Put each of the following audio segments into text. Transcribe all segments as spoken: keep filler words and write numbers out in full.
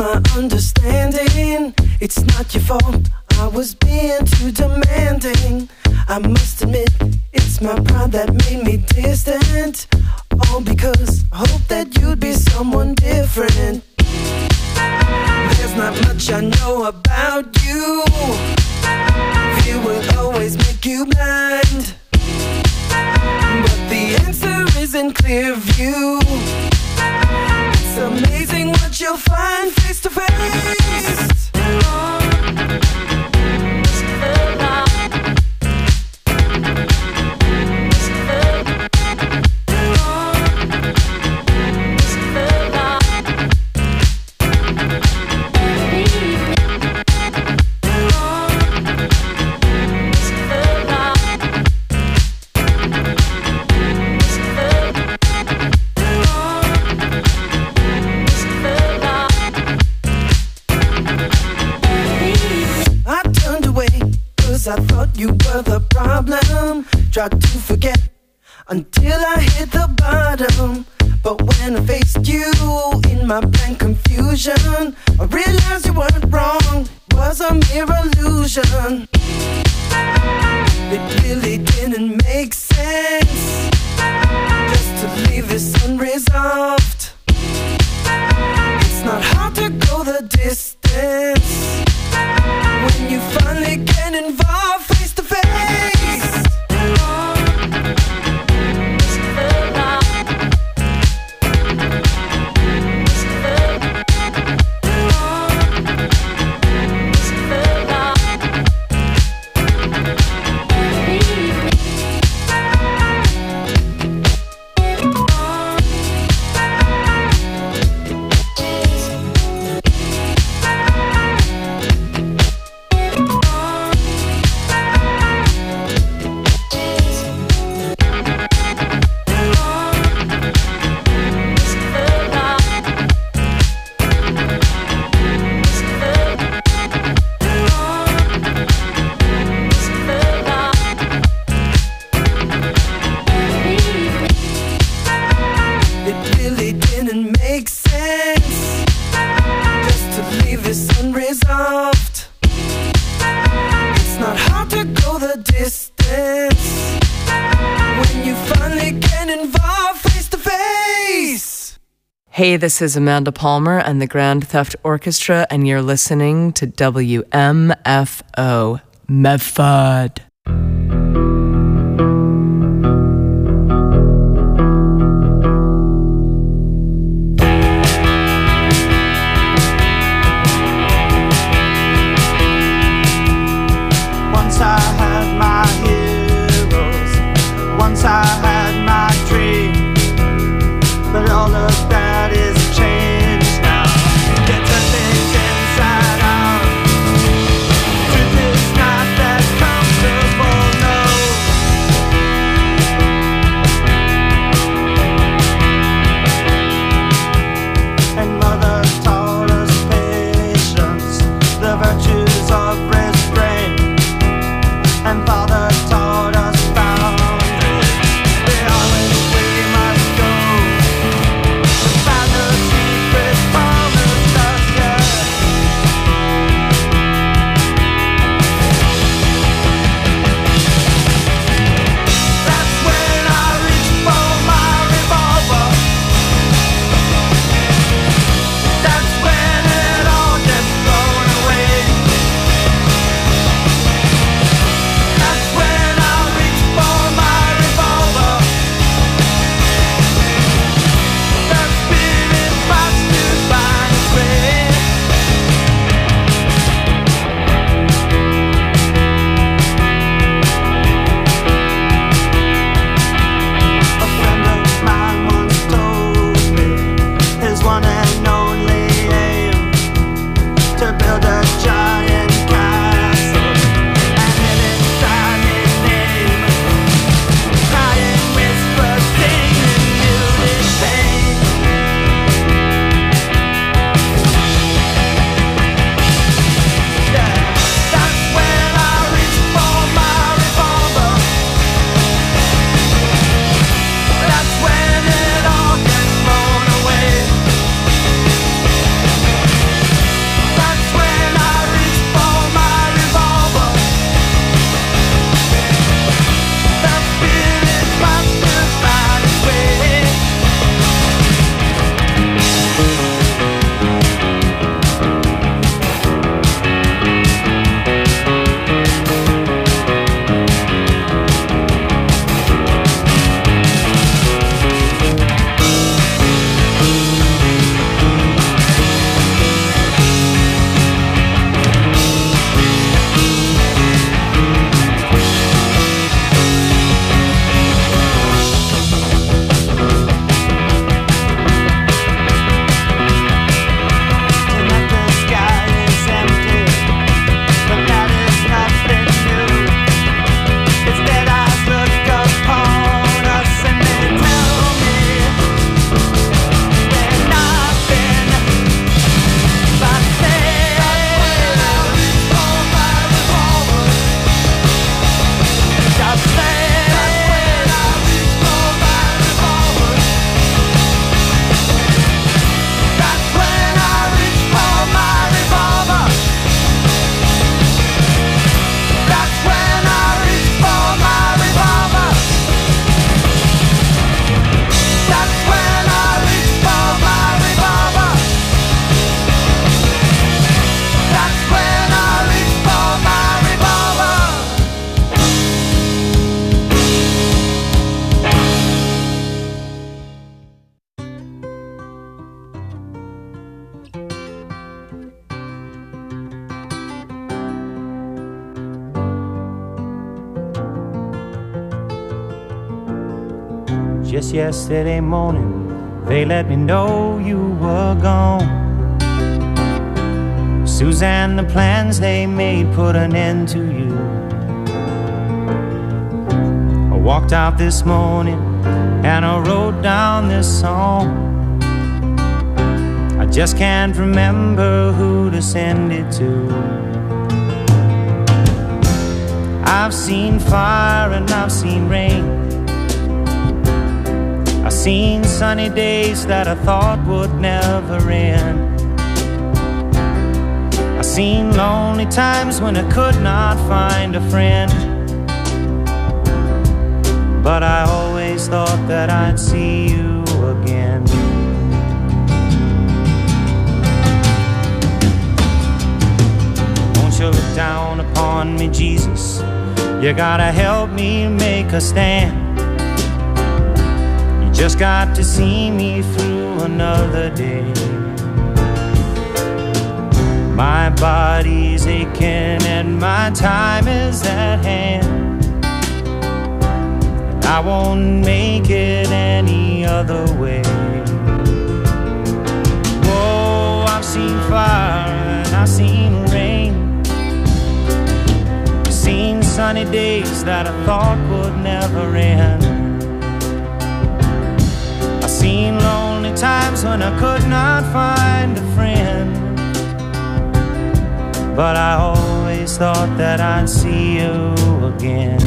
my understanding. It's not your fault, I was being too demanding. I must admit, it's my pride that made me distant. All because I hope that you'd be someone different. There's not much I know about you. Fear will always make you blind, but the answer is in clear view. It's amazing what you'll find face to face. I thought you were the problem. Tried to forget until I hit the bottom. But when I faced you in my blank confusion, I realized you weren't wrong, it was a mere illusion. It really didn't make sense just to leave this unresolved. It's not hard to go the distance when you finally get involved face to face. Hey, this is Amanda Palmer and the Grand Theft Orchestra, and you're listening to W M F O Medford. Once I had my heroes, once I had my dreams, but all of that is changed now. They turn things inside out. Truth is not that comfortable now. Just yesterday morning, they let me know you were gone. Suzanne, the plans they made put an end to you. I walked out this morning and I wrote down this song. I just can't remember who to send it to. I've seen fire and I've seen rain. I've seen sunny days that I thought would never end. I've seen lonely times when I could not find a friend. But I always thought that I'd see you again. Won't you look down upon me, Jesus? You gotta help me make a stand. You just got to see me through another day. My body's aching and my time is at hand. And I won't make it any other way. Whoa, I've seen fire and I've seen rain. Seen sunny days that I thought would never end. I've seen lonely times when I could not find a friend. But I always thought that I'd see you again.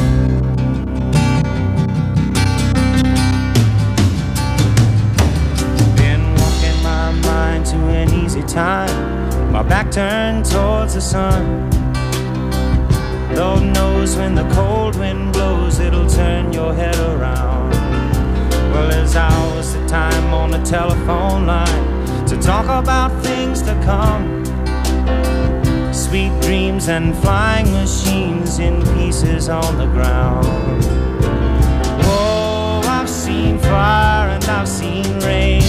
Been walking my mind to an easy time, my back turned towards the sun. Lord knows when the cold wind blows, it'll turn your head around. Well, there's hours of time on the telephone line to talk about things to come. Sweet dreams and flying machines in pieces on the ground. Whoa, I've seen fire and I've seen rain.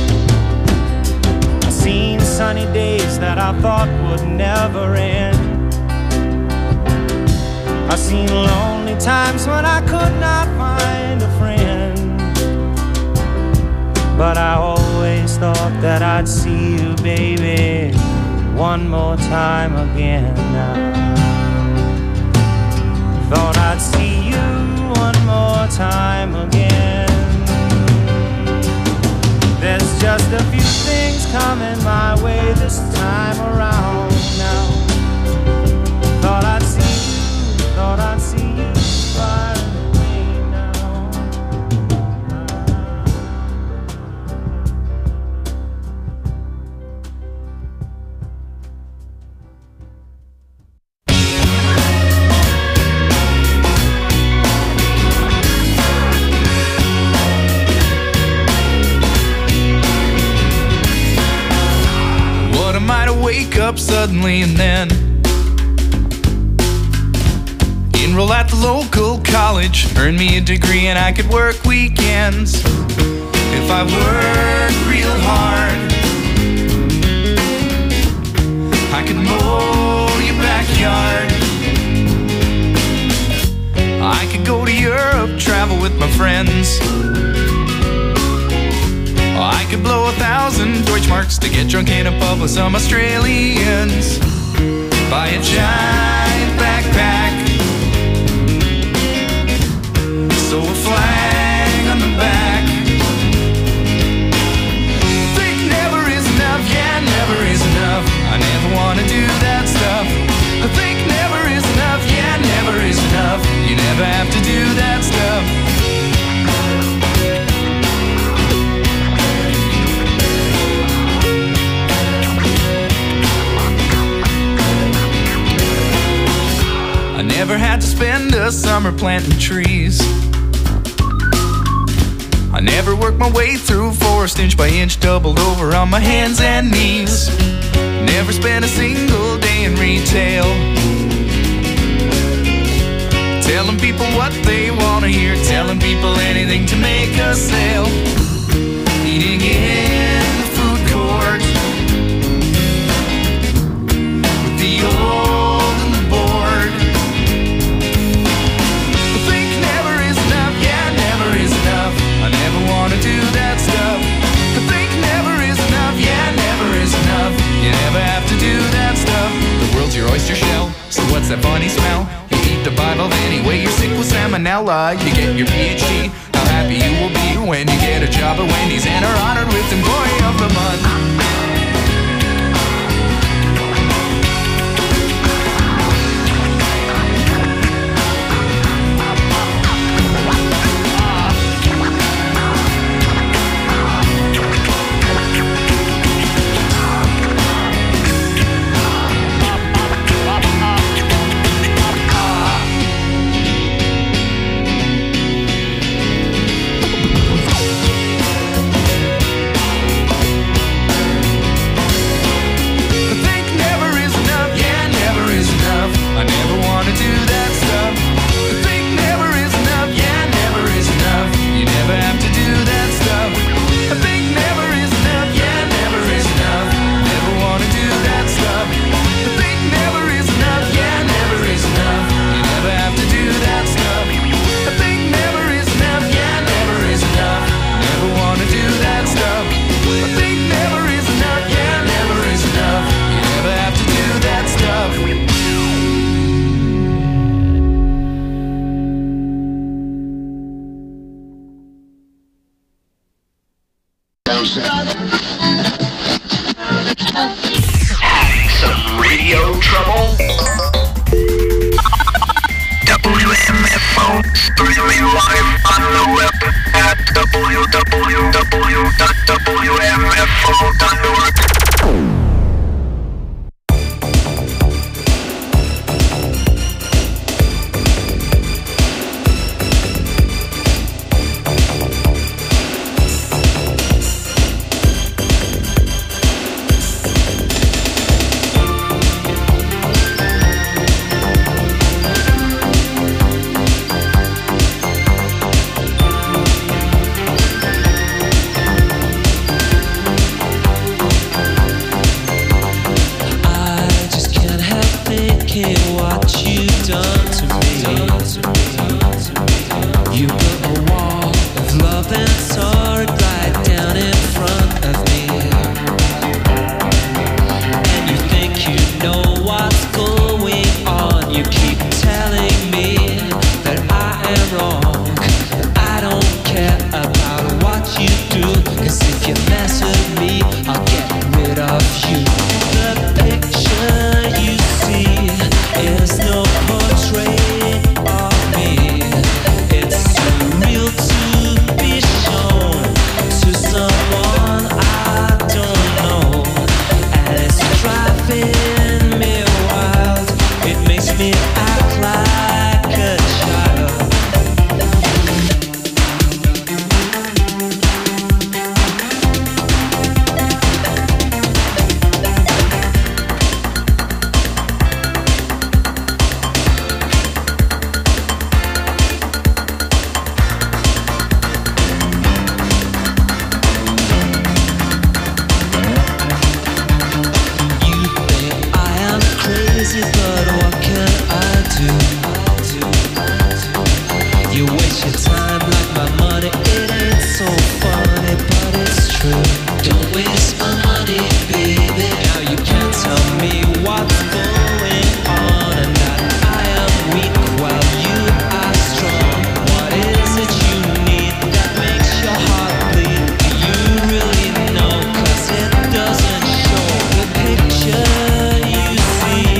I've seen sunny days that I thought would never end. I've seen lonely times when I could not find a friend. But I always thought that I'd see you, baby, one more time again now. Thought I'd see you one more time again. There's just a few things coming my way this time around now. Thought I'd see you, thought I'd see you far away now. What am I to wake up suddenly and then enroll at the local college, earn me a degree and I could work weekends. If I work real hard, I could mow your backyard. I could go to Europe, travel with my friends. I could blow a thousand Deutschmarks to get drunk in a pub with some Australians. Buy a giant backpack, sew a flag on the back. Think never is enough, yeah, never is enough. I never wanna do that stuff. I think never is enough, yeah, never is enough. You never have to do that stuff. I never had to spend a summer planting trees. I never worked my way through forest inch by inch, doubled over on my hands and knees. Never spent a single day in retail, telling people what they want to hear, telling people anything to make a sale. Eating in the food court with the old and the bored. I think never is enough, yeah, never is enough. I never L A, you get your P H D. How happy you will be when you get a job at Wendy's and are honored with Employee of the Month. Having some radio trouble? W M F O streaming live on the web at w w w dot w m f o dot org.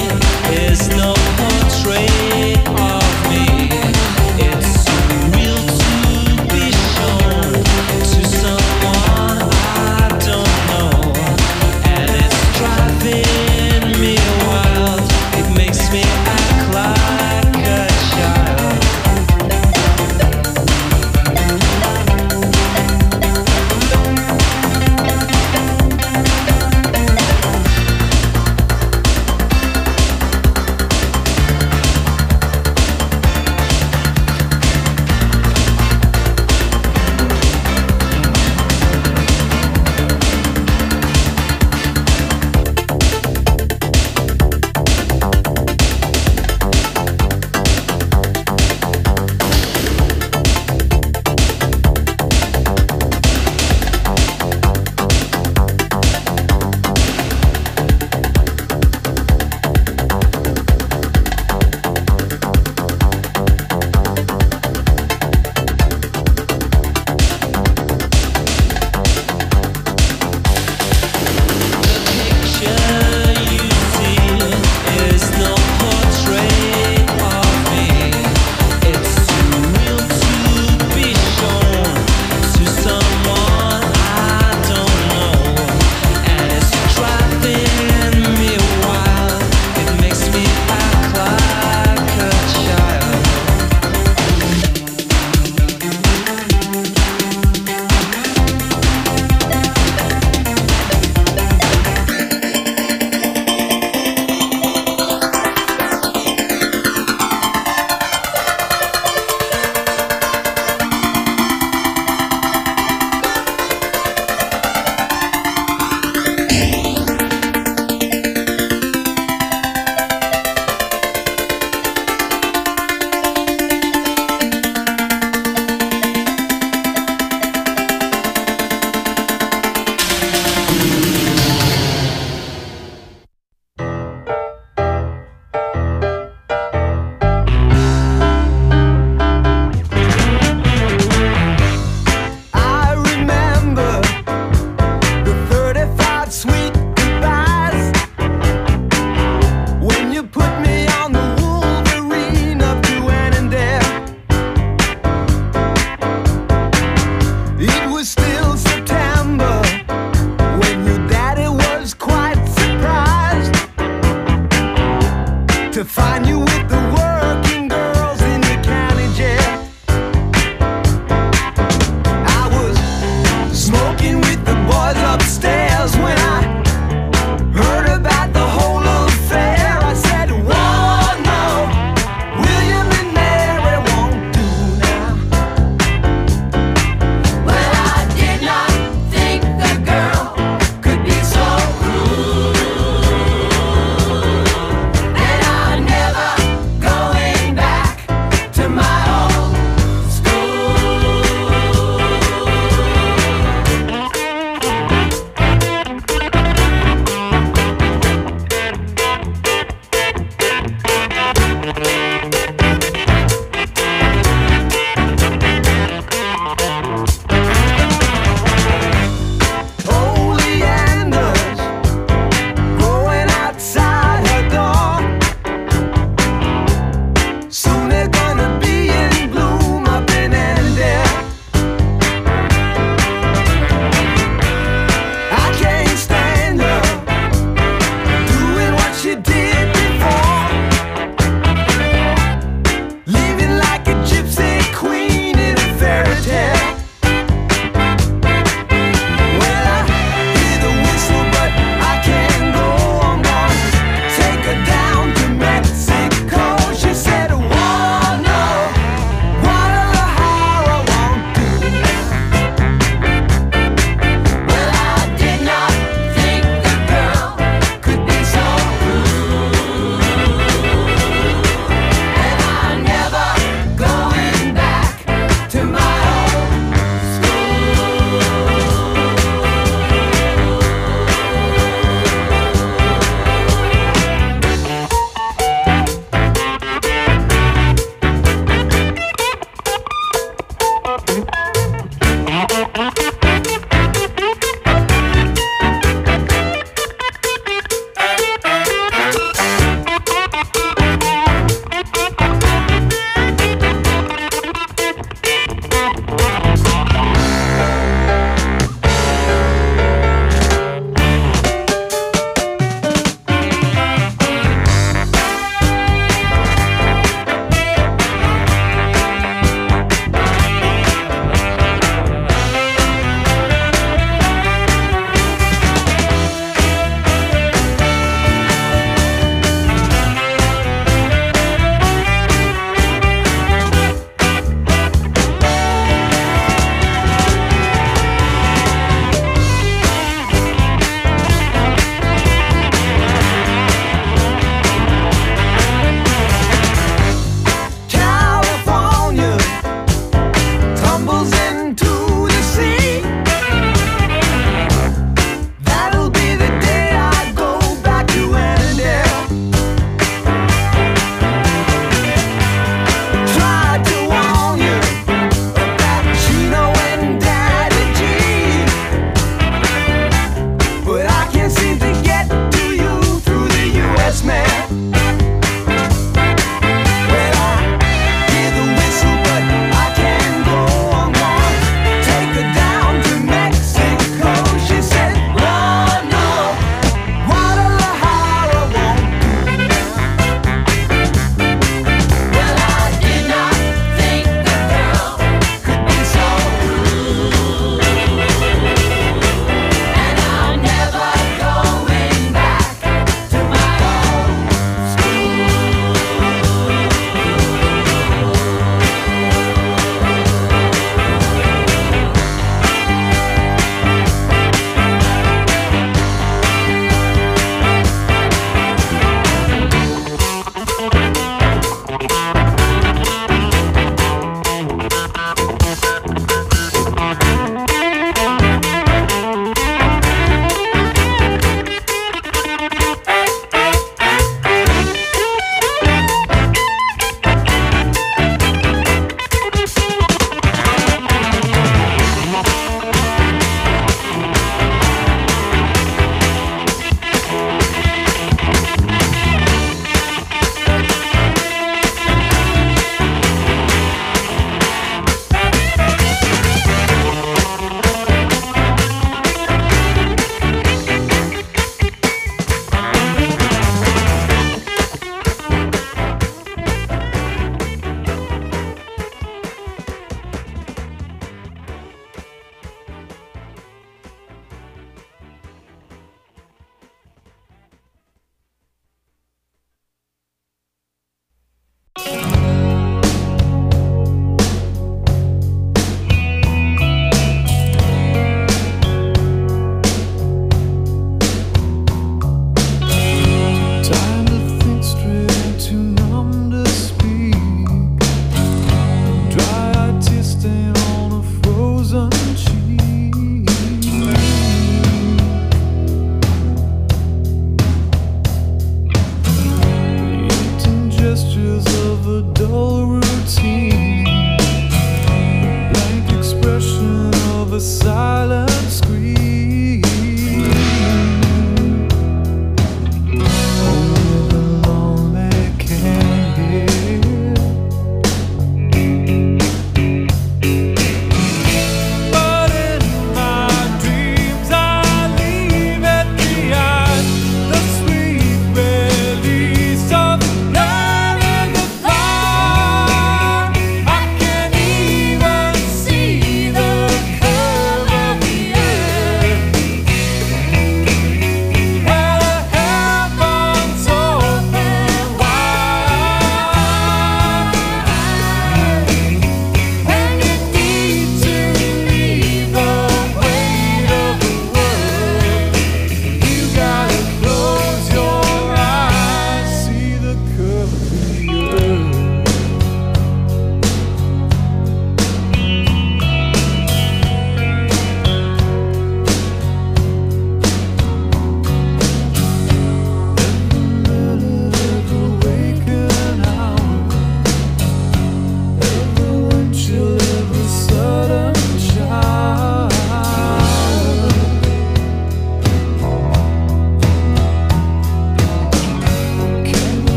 Real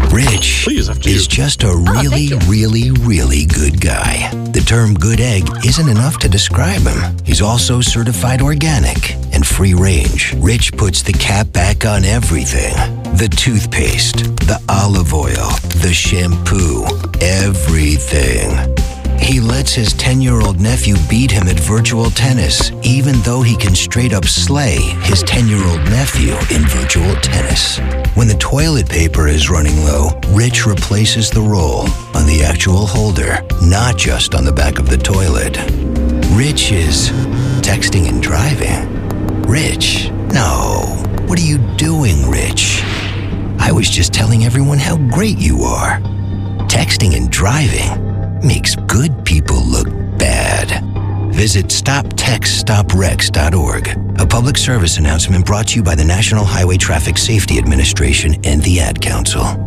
Rich Please, after you. is just a really, really, really good guy. The term good egg isn't enough to describe him. He's also certified organic and free range. Rich puts the cap back on everything. The toothpaste, the olive oil, the shampoo, everything. He lets his ten-year-old nephew beat him at virtual tennis, even though he can straight up slay his ten-year-old nephew in virtual tennis. When the toilet paper is running low, Rich replaces the roll on the actual holder, not just on the back of the toilet. Rich is texting and driving. Rich? No. What are you doing, Rich? I was just telling everyone how great you are. Texting and driving makes good people look bad. Visit stop text stop wrecks dot org. A public service announcement brought to you by the National Highway Traffic Safety Administration and the Ad Council.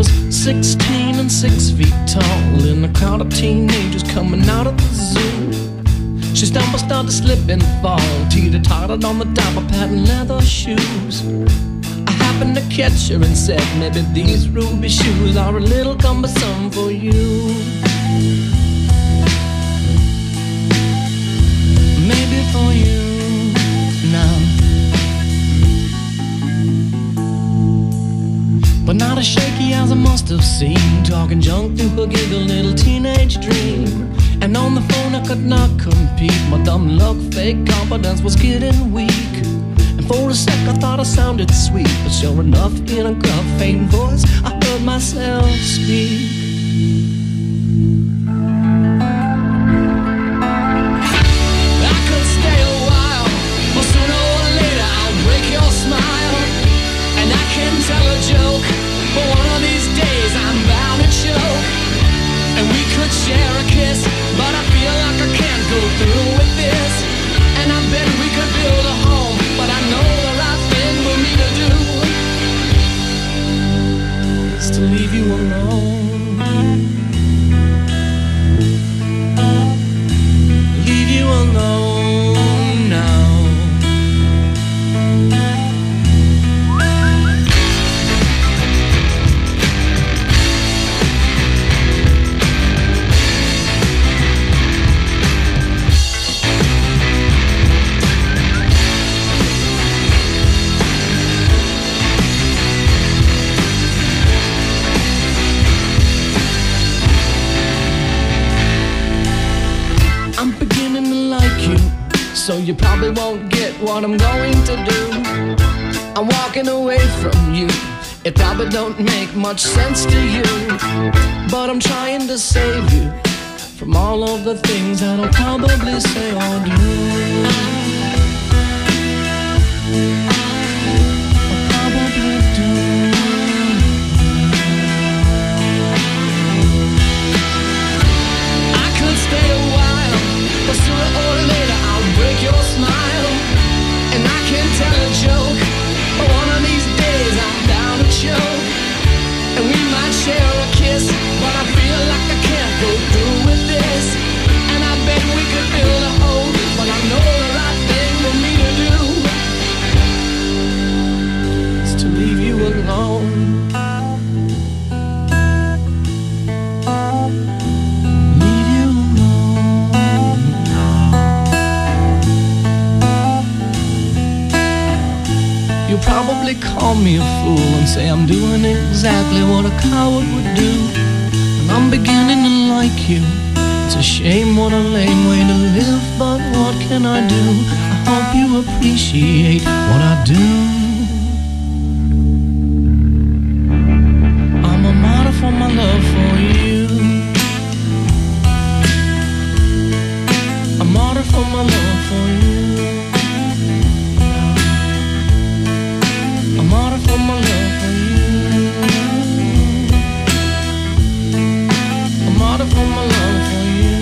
was sixteen and six feet tall, in a crowd of teenagers coming out of the zoo. She stumbled, started to slip and fall, teeter-tottered on the top of patent leather shoes. I happened to catch her and said, maybe these ruby shoes are a little cumbersome for you. Maybe for you now. But not as shaky as I must have seemed, talking junk through her giggle little teenage dream. And on the phone I could not compete, my dumb luck, fake confidence was getting weak. And for a sec I thought I sounded sweet, but sure enough in a gruff, faint voice I heard myself speak. I could stay a while, but sooner or later I'll break your smile. And I can tell a joke, but one of these days I'm bound to choke. And we could share a kiss, but I feel like I can't go through with this. And I bet we could build a home, but I know the right thing for me to do is to leave you alone. Leave you alone now. So you probably won't get what I'm going to do. I'm walking away from you. It probably don't make much sense to you, but I'm trying to save you from all of the things that I'll probably say or do. I'll probably do. I could stay a while, but sooner or later I'll break your smile. And I can tell a joke, but one of these days I'm down to choke. And we might share a kiss, but I feel like I can't go through with this. And I bet we could build a home, but I know the right thing for me to do is to leave you alone. You'll probably call me a fool and say I'm doing exactly what a coward would do. And I'm beginning to like you. It's a shame, what a lame way to live, but what can I do? I hope you appreciate what I do. I'm a martyr for my love for you. A martyr for my love for you. A martyr for my love for you. A martyr for my love for you.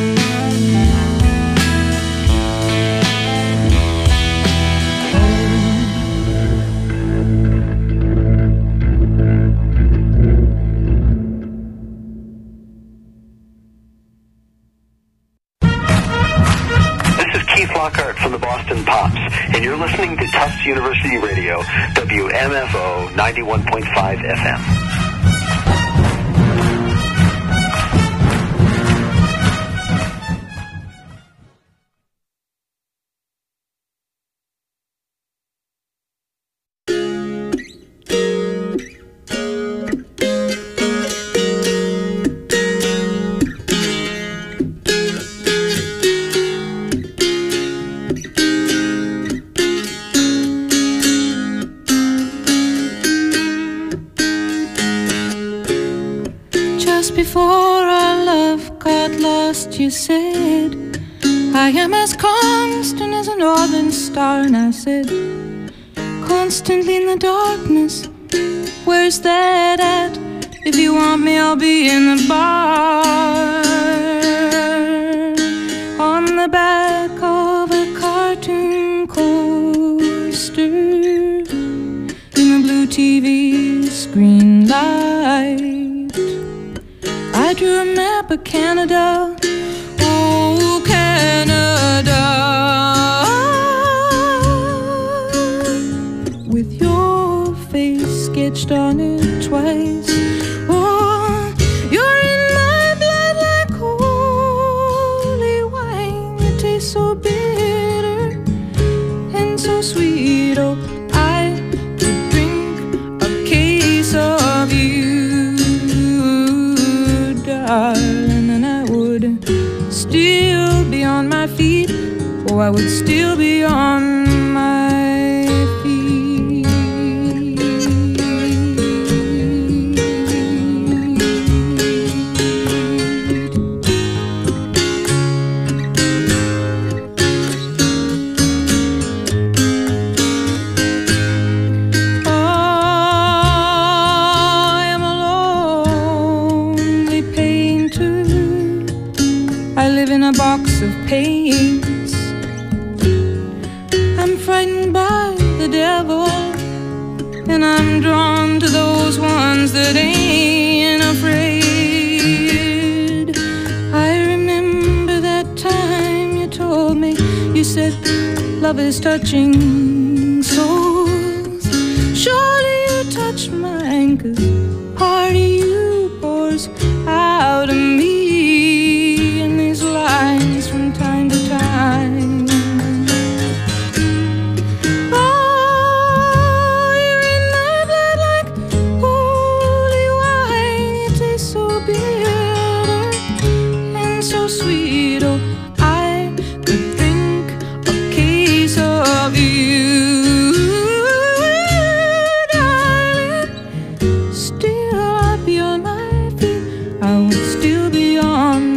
This is Keith Lockhart from the Boston Pops, and you're listening to Tufts University Radio, W M F O ninety-one point five F M. You said, I am as constant as a northern star. And I said, constantly in the darkness, where's that at? If you want me, I'll be in the bar, on the back of a cartoon coaster, in the blue T V screen light. I drew a map of Canada, oh Canada, with your face sketched on it twice. Oh, you're in my blood like holy wine. You taste so bitter and so sweet. Oh, I could drink a case of you, darling, and I would still be on my feet. Oh, I would still be on my feet. Box of paints. I'm frightened by the devil, and I'm drawn to those ones that ain't afraid. I remember that time you told me, you said love is touching souls. Surely you touched mine, 'cause part of you pours out of me lines from time to time. Oh, you're in my blood like holy wine. You taste so bitter and so sweet. Oh, I could drink a case of you, darling. Still I'd be on my feet. I would still be on my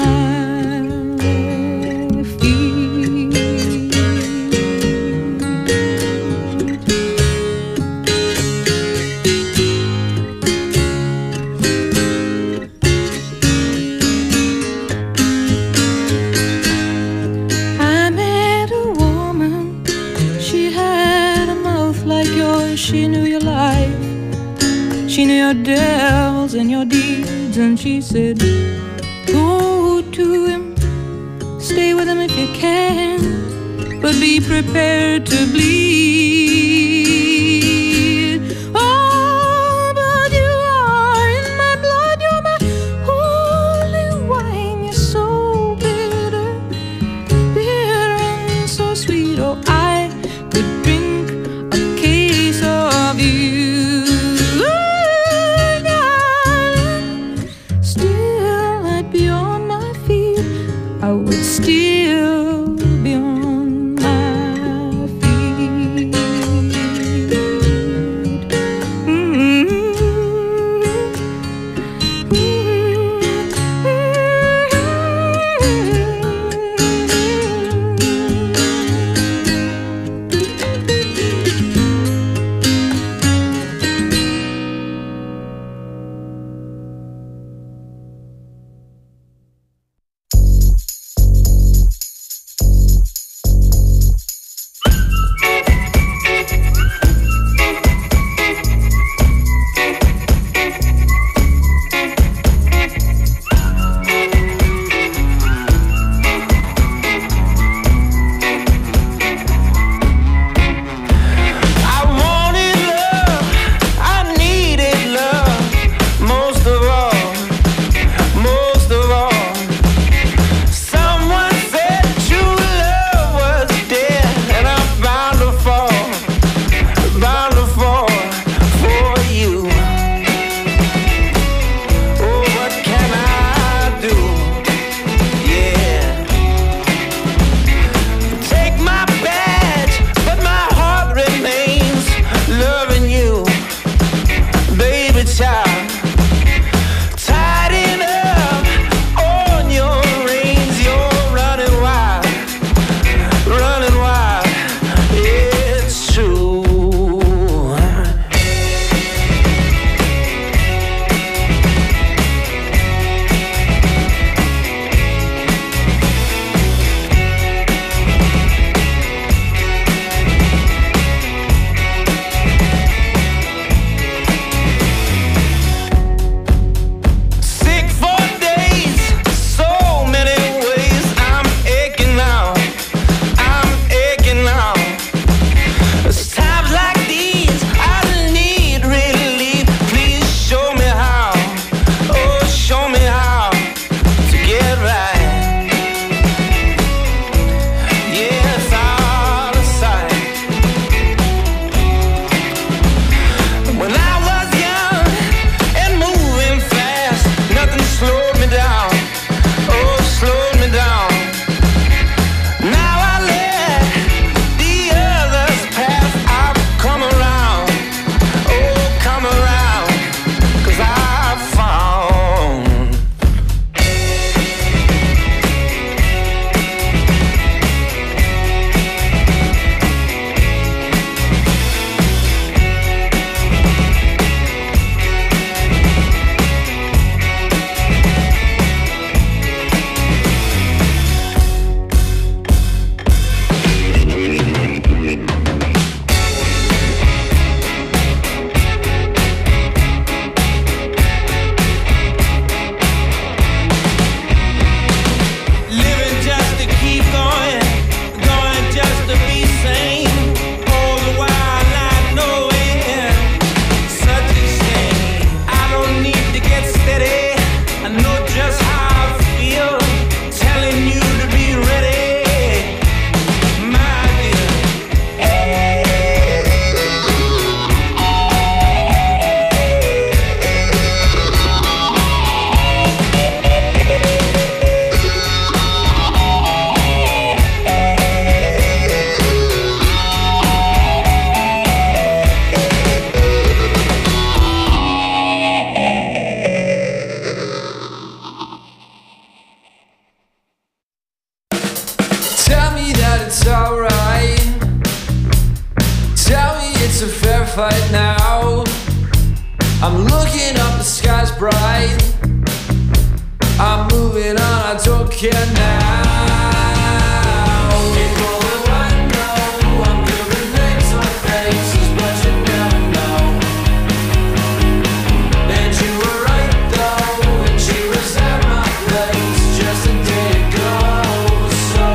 she knew your life, she knew your devils and your deeds, and she said, go to him, stay with him if you can, but be prepared to bleed. Oh, but you are in my blood, you're my holy wine. You're so bitter, bitter and so sweet. Oh, I could drink of you, darling. Still I'd be on my feet. I would still be on my feet. I'm looking up, the sky's bright. I'm moving on, I don't care now. People who I know, I'm giving names on faces, but you never know. And you were right though, and she was at my place just a day ago. So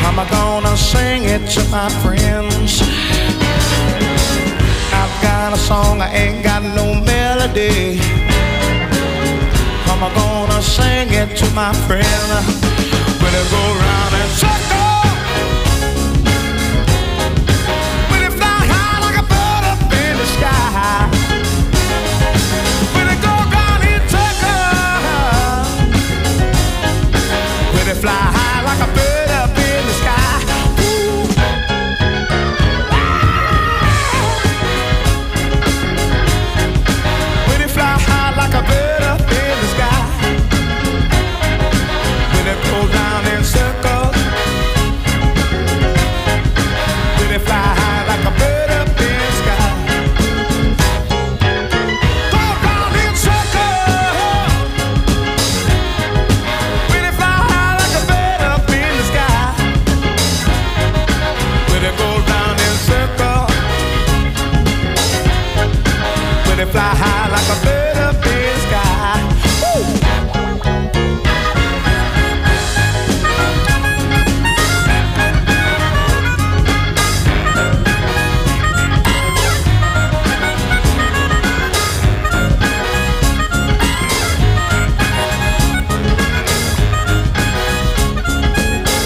I'm gonna sing it to my friends. I've got a song, I ain't got no melody. I'm gonna sing it to my friend. When I go round